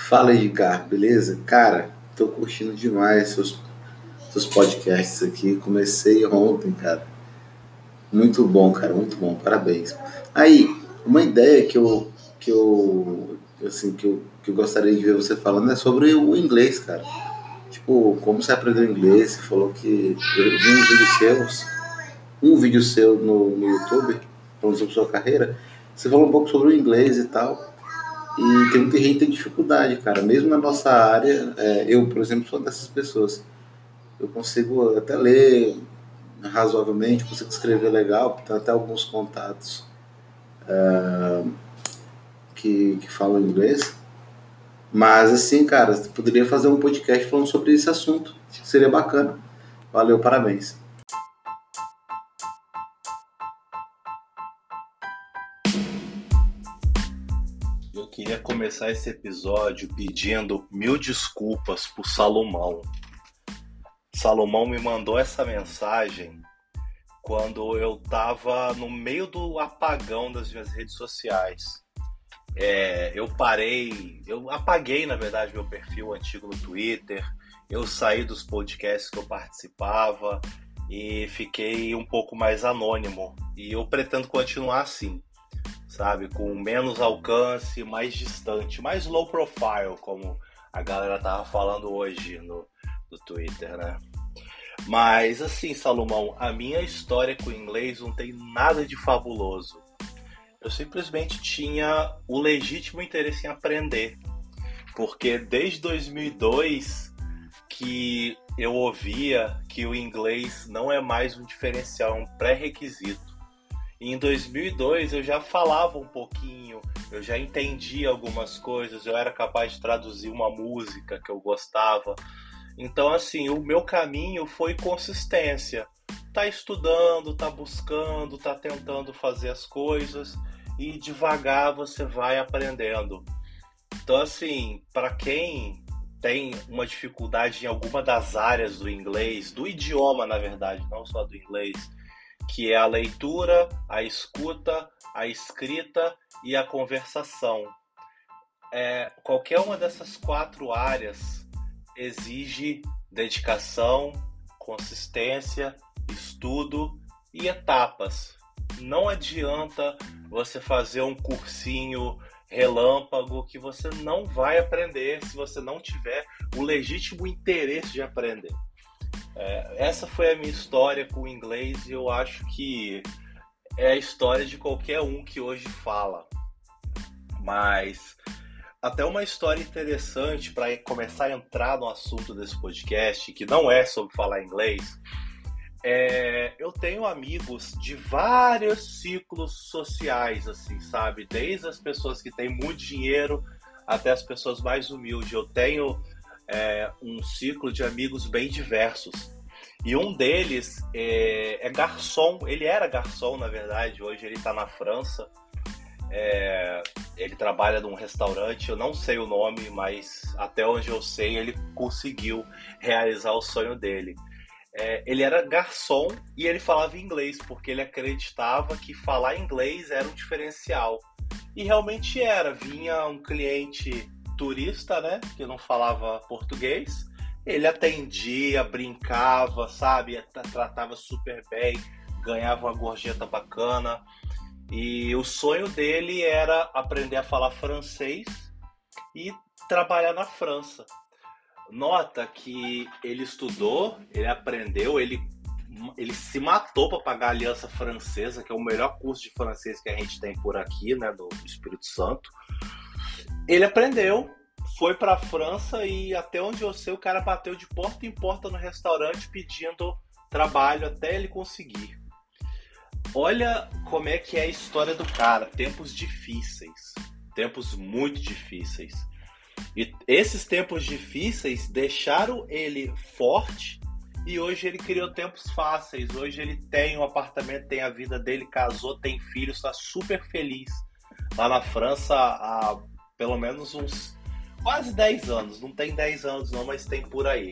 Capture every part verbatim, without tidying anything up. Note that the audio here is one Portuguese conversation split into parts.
Fala aí, Ricardo, beleza? Cara, tô curtindo demais seus, seus podcasts aqui. Comecei ontem, cara. Muito bom, cara, muito bom. Parabéns. Aí, uma ideia que eu, que eu, assim, que eu, que eu gostaria de ver você falando é sobre o inglês, cara. Tipo, como você aprendeu inglês? Você falou que eu vi uns vídeos seus, um vídeo seu no, no YouTube, falando sobre sua carreira. Você falou um pouco sobre o inglês e tal. E tem muita gente que tem dificuldade, cara. Mesmo na nossa área, é, eu, por exemplo, sou dessas pessoas. Eu consigo até ler razoavelmente, consigo escrever legal, tenho até alguns contatos que, que falam inglês. Mas, assim, cara, você poderia fazer um podcast falando sobre esse assunto. Acho que seria bacana. Valeu, parabéns. Eu queria começar esse episódio pedindo mil desculpas por Salomão. Salomão me mandou essa mensagem quando eu estava no meio do apagão das minhas redes sociais. É, eu parei, eu apaguei, na verdade, meu perfil antigo no Twitter, eu saí dos podcasts que eu participava e fiquei um pouco mais anônimo. E eu pretendo continuar assim, sabe? Com menos alcance, mais distante, mais low profile, como a galera tava falando hoje no, no Twitter, né? Mas assim, Salomão, a minha história com o inglês não tem nada de fabuloso. Eu simplesmente tinha o legítimo interesse em aprender, porque desde dois mil e dois que eu ouvia que o inglês não é mais um diferencial, é um pré-requisito. E em dois mil e dois eu já falava um pouquinho, eu já entendia algumas coisas, eu era capaz de traduzir uma música que eu gostava. Então, assim, o meu caminho foi consistência. Tá estudando, tá buscando, tá tentando fazer as coisas e devagar você vai aprendendo. Então, assim, para quem tem uma dificuldade em alguma das áreas do inglês, do idioma, na verdade, não só do inglês, que é a leitura, a escuta, a escrita e a conversação. É, qualquer uma dessas quatro áreas exige dedicação, consistência, estudo e etapas. Não adianta você fazer um cursinho relâmpago que você não vai aprender se você não tiver o legítimo interesse de aprender. É, essa foi a minha história com o inglês e eu acho que é a história de qualquer um que hoje fala. Mas até uma história interessante para começar a entrar no assunto desse podcast, que não é sobre falar inglês. É, eu tenho amigos de vários ciclos sociais, assim, sabe? Desde as pessoas que têm muito dinheiro até as pessoas mais humildes. Eu tenho é, um ciclo de amigos bem diversos. E um deles é, é garçom. Ele era garçom, na verdade. Hoje ele está na França. É, ele trabalha num restaurante, eu não sei o nome, mas até onde eu sei ele conseguiu realizar o sonho dele. É, ele era garçom e ele falava inglês, porque ele acreditava que falar inglês era um diferencial. E realmente era, vinha um cliente turista, né, que não falava português, ele atendia, brincava, sabe, tratava super bem, ganhava uma gorjeta bacana. E o sonho dele era aprender a falar francês e trabalhar na França. Nota que ele estudou, ele aprendeu, ele, ele se matou para pagar a Aliança Francesa, que é o melhor curso de francês que a gente tem por aqui, né, do Espírito Santo. Ele aprendeu, foi para a França e até onde eu sei o cara bateu de porta em porta no restaurante pedindo trabalho até ele conseguir. Olha como é que é a história do cara, tempos difíceis, tempos muito difíceis. E esses tempos difíceis deixaram ele forte e hoje ele criou tempos fáceis. Hoje ele tem um apartamento, tem a vida dele, casou, tem filhos, está super feliz. Lá na França há pelo menos uns quase dez anos, não tem dez anos não, mas tem por aí.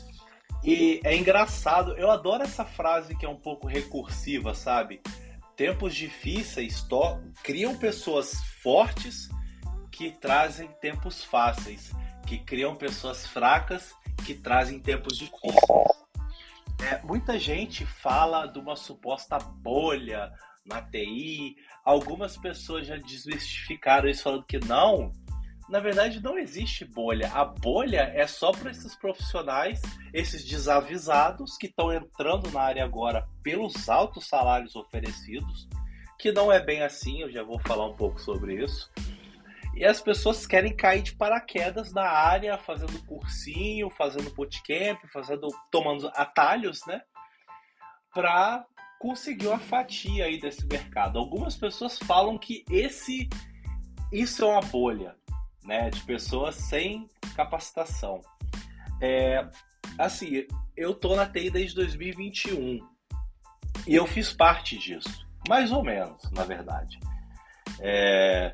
E é engraçado, eu adoro essa frase que é um pouco recursiva, sabe? Tempos difíceis to- criam pessoas fortes que trazem tempos fáceis, que criam pessoas fracas, que trazem tempos difíceis. É, muita gente fala de uma suposta bolha na T I, algumas pessoas já desmistificaram isso falando que não, na verdade não existe bolha. A bolha é só para esses profissionais, esses desavisados que estão entrando na área agora pelos altos salários oferecidos, que não é bem assim, eu já vou falar um pouco sobre isso. E as pessoas querem cair de paraquedas na área, fazendo cursinho, fazendo bootcamp, fazendo, tomando atalhos, né? Para conseguir uma fatia aí desse mercado. Algumas pessoas falam que esse, isso é uma bolha, né? De pessoas sem capacitação. É, assim, eu tô na T I desde dois mil e vinte e um e eu fiz parte disso, mais ou menos, na verdade. É...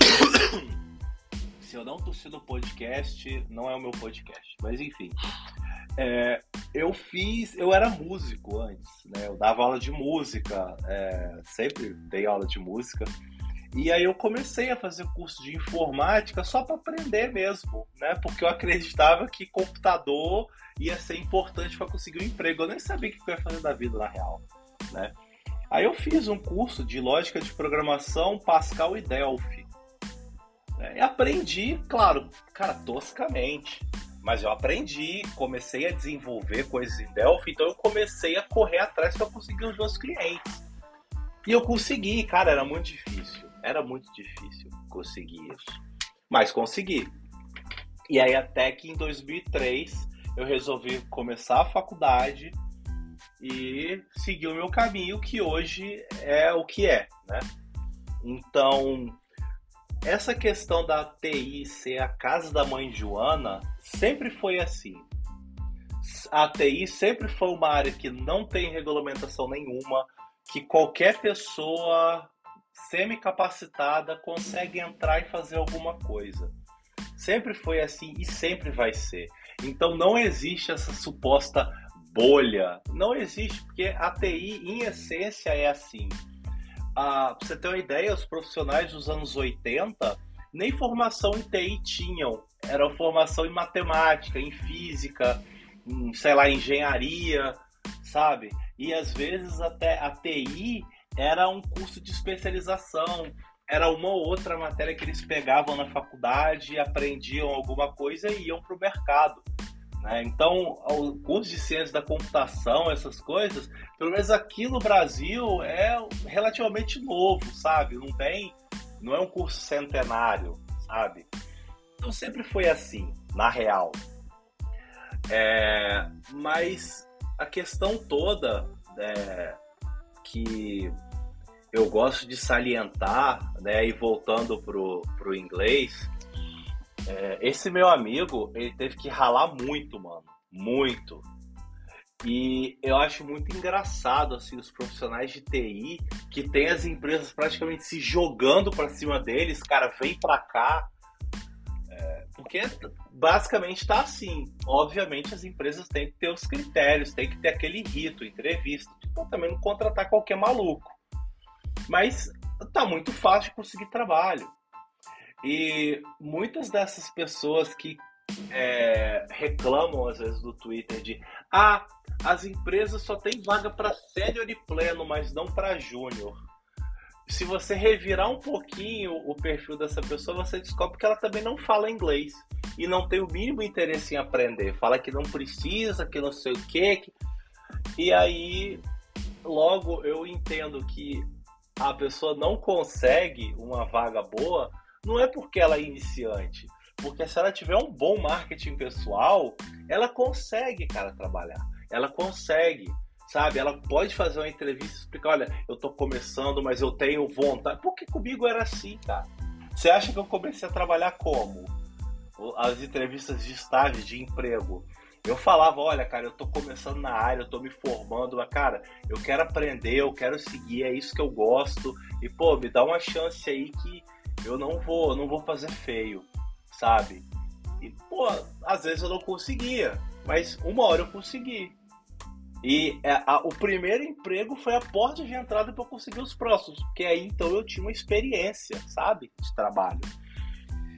Se eu não tossi no podcast, não é o meu podcast, mas enfim. É, eu fiz, eu era músico antes, né? Eu dava aula de música, é, sempre dei aula de música. E aí eu comecei a fazer curso de informática só para aprender mesmo, né? Porque eu acreditava que computador ia ser importante para conseguir um emprego. Eu nem sabia o que eu ia fazer da vida na real, né? Aí eu fiz um curso de lógica de programação, Pascal e Delphi. E aprendi, claro, cara, toscamente. Mas eu aprendi, comecei a desenvolver coisas em Delphi, então eu comecei a correr atrás para conseguir os meus clientes. E eu consegui, cara, era muito difícil. Era muito difícil conseguir isso. Mas consegui. E aí até que em dois mil e três eu resolvi começar a faculdade e seguir o meu caminho, que hoje é o que é, né? Então, essa questão da T I ser a casa da mãe Joana sempre foi assim. A T I sempre foi uma área que não tem regulamentação nenhuma, que qualquer pessoa semi-capacitada consegue entrar e fazer alguma coisa. Sempre foi assim e sempre vai ser. Então não existe essa suposta bolha. Não existe, porque a T I, em essência, é assim. Ah, pra você ter uma ideia, os profissionais dos anos oitenta nem formação em T I tinham. Era formação em matemática, em física, em, sei lá, engenharia, sabe? E às vezes até a T I era um curso de especialização, era uma ou outra matéria que eles pegavam na faculdade, aprendiam alguma coisa e iam para o mercado, né? Então, o curso de ciência da computação, essas coisas, pelo menos aqui no Brasil, é relativamente novo, sabe? Não tem, não é um curso centenário, sabe? Então sempre foi assim, na real. É, mas a questão toda é, que eu gosto de salientar, né, e voltando pro, pro inglês, é, esse meu amigo, ele teve que ralar muito, mano, muito. E eu acho muito engraçado, assim, os profissionais de T I, que tem as empresas praticamente se jogando pra cima deles, cara, vem pra cá, é, porque basicamente tá assim. Obviamente as empresas têm que ter os critérios, tem que ter aquele rito, entrevista, então também não contratar qualquer maluco. Mas tá muito fácil de conseguir trabalho. E muitas dessas pessoas que é, reclamam às vezes do Twitter de ah, as empresas só tem vaga para sênior e pleno, mas não para júnior. Se você revirar um pouquinho o perfil dessa pessoa, você descobre que ela também não fala inglês e não tem o mínimo interesse em aprender. Fala que não precisa, que não sei o quê. Que... E aí, logo eu entendo que a pessoa não consegue uma vaga boa, não é porque ela é iniciante, porque se ela tiver um bom marketing pessoal, ela consegue, cara, trabalhar. Ela consegue, sabe? Ela pode fazer uma entrevista e explicar, olha, eu tô começando, mas eu tenho vontade. Porque comigo era assim, cara. Você acha que eu comecei a trabalhar como? As entrevistas de estágio, de emprego. Eu falava, olha, cara, eu tô começando na área, eu tô me formando, mas, cara, eu quero aprender, eu quero seguir, é isso que eu gosto. E, pô, me dá uma chance aí que eu não vou, não vou fazer feio, sabe? E, pô, às vezes eu não conseguia, mas uma hora eu consegui. E a, a, o primeiro emprego foi a porta de entrada para eu conseguir os próximos, porque aí então eu tinha uma experiência, sabe? De trabalho.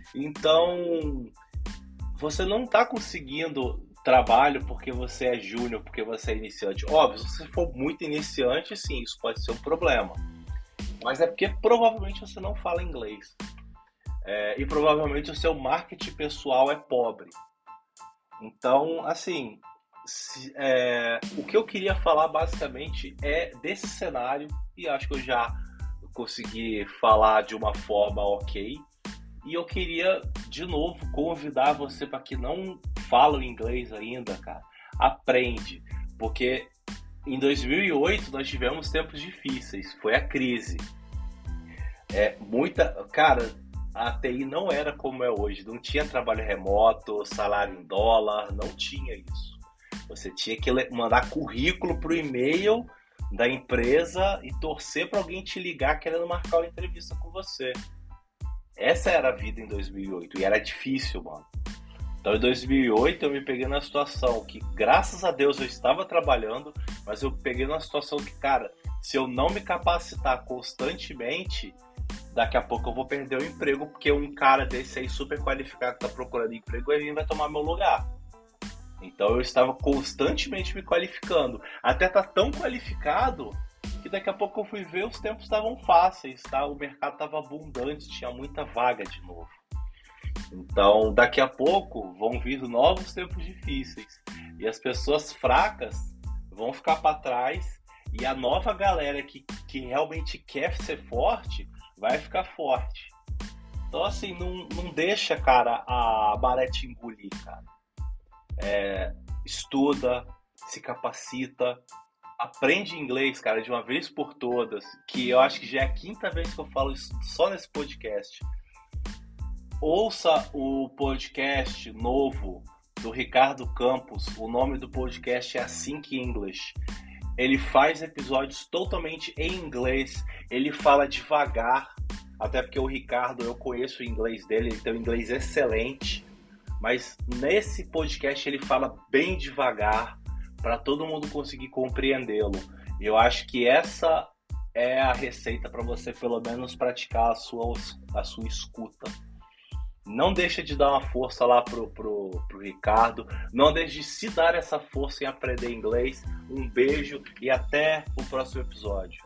Então, você não está conseguindo trabalho porque você é júnior, porque você é iniciante. Óbvio, se você for muito iniciante, sim, isso pode ser um problema. Mas é porque provavelmente você não fala inglês. É, e provavelmente o seu marketing pessoal é pobre. Então, assim, se, é, o que eu queria falar basicamente é desse cenário, e acho que eu já consegui falar de uma forma ok. E eu queria, de novo, convidar você para que não fala inglês ainda, cara. Aprende, porque em dois mil e oito nós tivemos tempos difíceis, foi a crise. É, muita, cara, a T I não era como é hoje, não tinha trabalho remoto, salário em dólar, não tinha isso. Você tinha que mandar currículo pro e-mail da empresa e torcer para alguém te ligar querendo marcar uma entrevista com você. Essa era a vida em dois mil e oito e era difícil, mano. Então em dois mil e oito eu me peguei na situação que, graças a Deus, eu estava trabalhando, mas eu peguei na situação que, cara, se eu não me capacitar constantemente, daqui a pouco eu vou perder o emprego, porque um cara desse aí super qualificado que tá procurando emprego, ele vai tomar meu lugar. Então eu estava constantemente me qualificando. Até tá tão qualificado que daqui a pouco eu fui ver, os tempos estavam fáceis, tá? O mercado estava abundante, tinha muita vaga de novo. Então, daqui a pouco vão vir novos tempos difíceis e as pessoas fracas vão ficar para trás e a nova galera que, que realmente quer ser forte vai ficar forte. Então, assim, não, não deixa, cara, a maré te engolir, cara. É, estuda, se capacita, aprende inglês, cara, de uma vez por todas, que eu acho que já é a quinta vez que eu falo isso só nesse podcast. Ouça o podcast novo do Ricardo Campos, o nome do podcast é Async English. Ele faz episódios totalmente em inglês, ele fala devagar, até porque o Ricardo, eu conheço o inglês dele, ele tem um inglês excelente, mas nesse podcast ele fala bem devagar, para todo mundo conseguir compreendê-lo. Eu acho que essa é a receita para você, pelo menos, praticar a sua, a sua escuta. Não deixa de dar uma força lá pro, pro, pro Ricardo. Não deixe de se dar essa força em aprender inglês. Um beijo e até o próximo episódio.